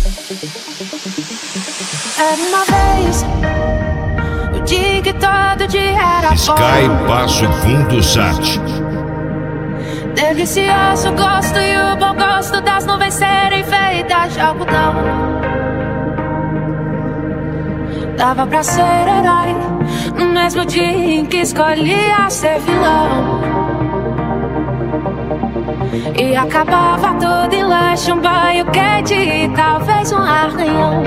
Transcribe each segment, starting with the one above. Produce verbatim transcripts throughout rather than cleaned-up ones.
Era uma vez, o dia que todo dia era Sky Baixo Fundo Sat. delicioso gosto e o bom gosto das nuvens serem feitas de algodão. Dava pra ser herói no mesmo dia em que escolhia ser vilão. E acabava tudo em lanche, um banho quente e talvez um arranhão.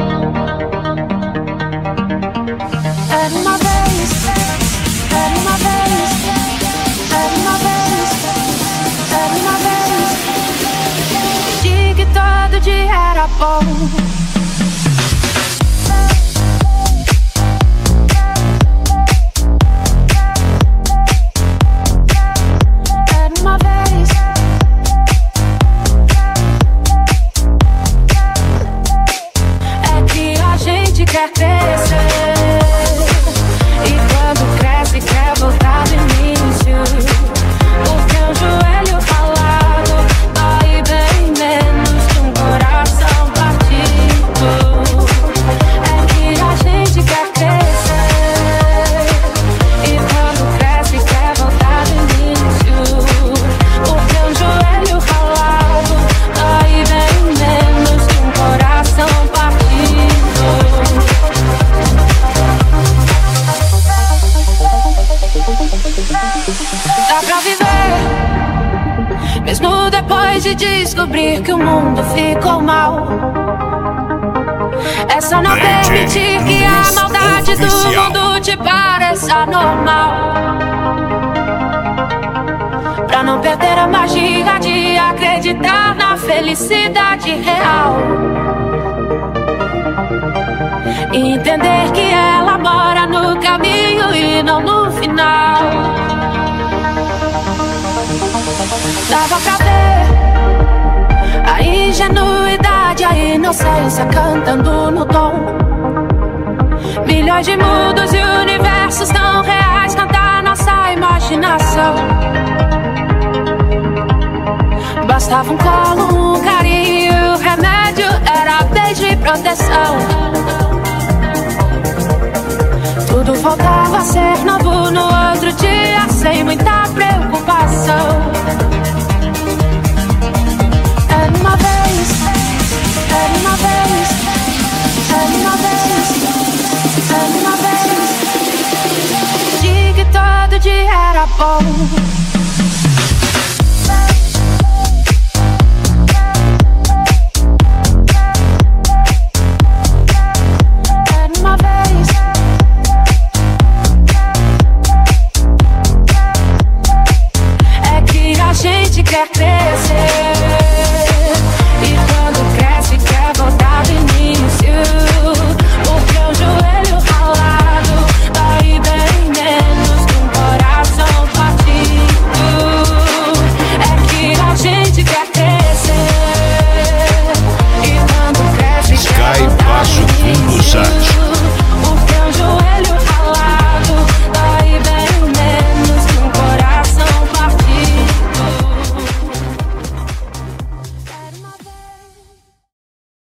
Era uma vez, era uma vez, era uma vez, era uma vez, o dia que todo dia era bom. Quer crescer, e quando cresce quer voltar do início, porque um joelho ralado dói bem menos que um coração partido. É que a gente quer crescer, e quando cresce quer voltar do início, porque um joelho ralado dói bem menos que um coração partido. Dá pra viver, mesmo depois de descobrir que o mundo ficou mal. É só não permitir que a maldade do mundo te pareça normal. Pra não perder a magia de acreditar na felicidade real. E entender que ela mora no caminho e não no final. Dava pra ver a ingenuidade, a inocência cantando no tom. Milhões de mundos e universos tão reais cantar nossa imaginação. Bastava um colo, um carinho, o remédio era beijo e proteção. Tudo voltava a ser novo no outro dia, sem muita preocupação. Era uma vez, era uma vez, era uma vez, era uma vez, o dia que todo dia era bom. Quer crer.